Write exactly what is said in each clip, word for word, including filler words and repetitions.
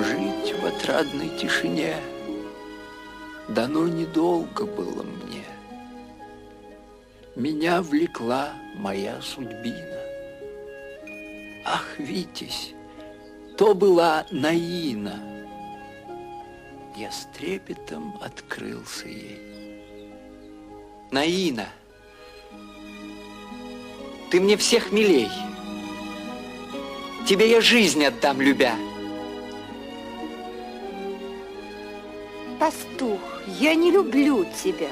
жить в отрадной тишине дано недолго было мне. Меня влекла моя судьбина. Ах, Витязь, то была Наина. Я с трепетом открылся ей. Наина, ты мне всех милей. Тебе я жизнь отдам, любя. Пастух, я не люблю тебя.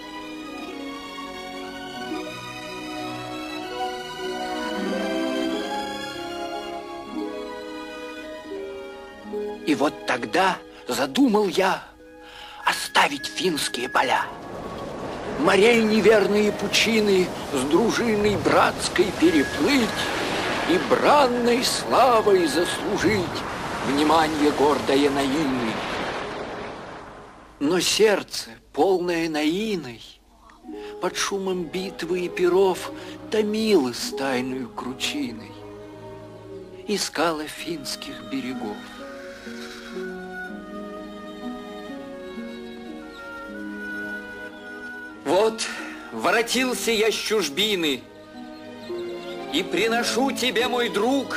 И вот тогда задумал я оставить финские поля, морей неверные пучины с дружиной братской переплыть и бранной славой заслужить внимание гордое Наины. Но сердце, полное Наиной, под шумом битвы и перов томилось тайную кручиной, искала финских берегов. Вот воротился я с чужбины и приношу тебе, мой друг,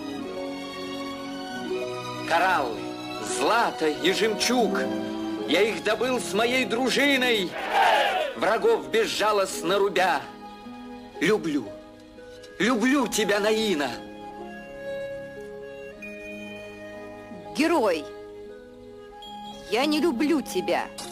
кораллы, злато и жемчуг. Я их добыл с моей дружиной, врагов безжалостно рубя. Люблю, люблю тебя, Наина. Герой, я не люблю тебя.